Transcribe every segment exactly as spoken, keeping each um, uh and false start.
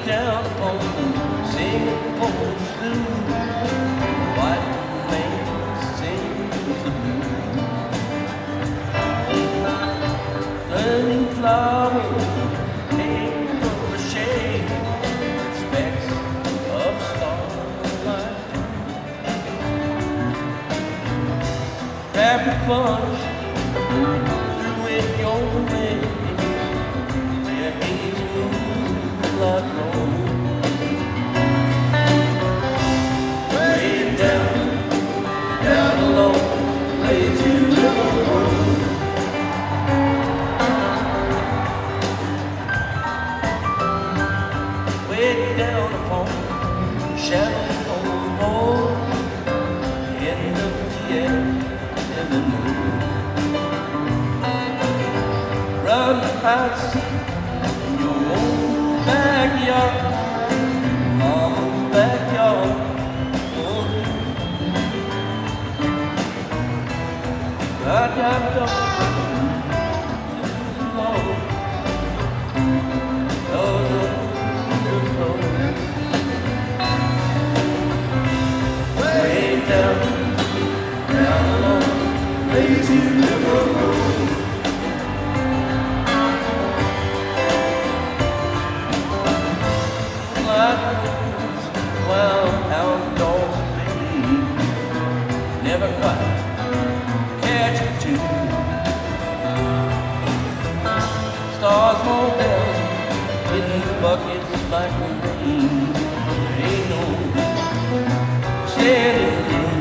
down on singing for the blues. White man sings the blues. Turning flowers hang from the shade, specks of starlight. Grab your bunch, threw it your way. Where hazy moonlight rolls. Way down, down along lazy river road. Way down upon shadow on the wall. End of the avenue. Run past your own backyard, mama's backyard. I got to Lord, Lord, Lord. Way down, down along lazy river road. Well, outdoors, baby, never quite catch a tune. Stars fall down in buckets like rain. There ain't no shedding room.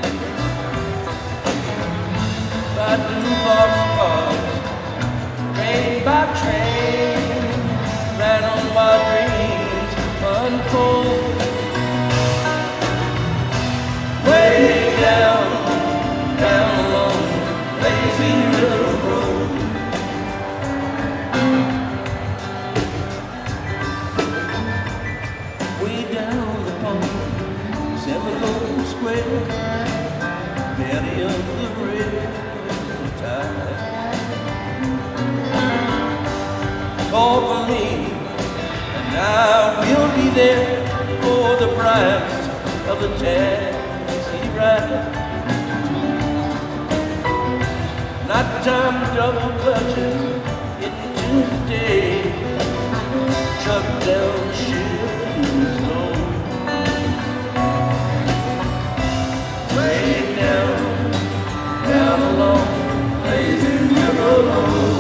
By blue box cars, train by train, right on my dreams unfold. Way down, down along lazy river road. Way down upon Seminole Square, belly of the river tide. Call for me, and I will be there for the price of the taxi ride. Not time double clutches into the day. Chuck down shoes low. Way down, down along lazy river road.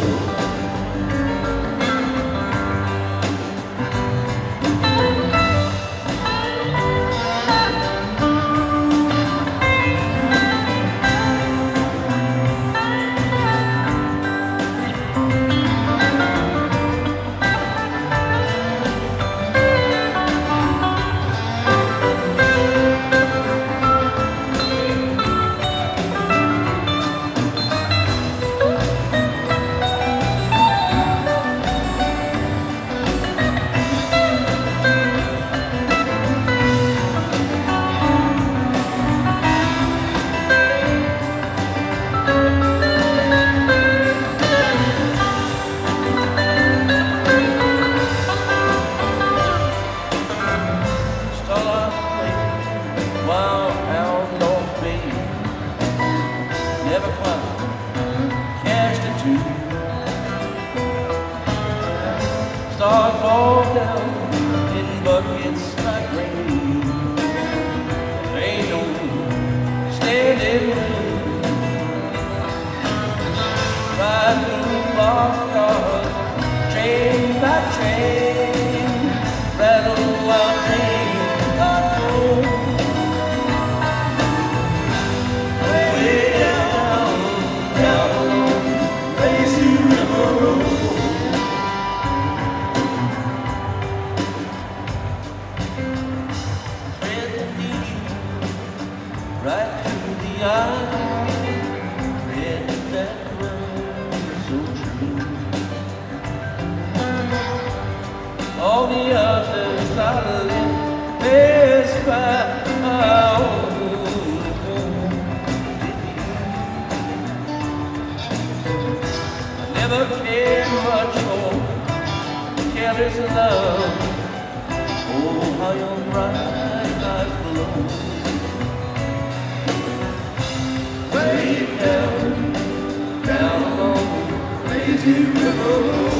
Never quite cashed a tune. Stars fall down in buckets like rain. There ain't no standing room. Ride through boxcars, train by train, rattle while dreams unfold. Right to the eye, thread that runs so true. All the others I let pass by. I never cared much for careless love. Oh, how your bright eyes glow. Way down, down along the lazy river.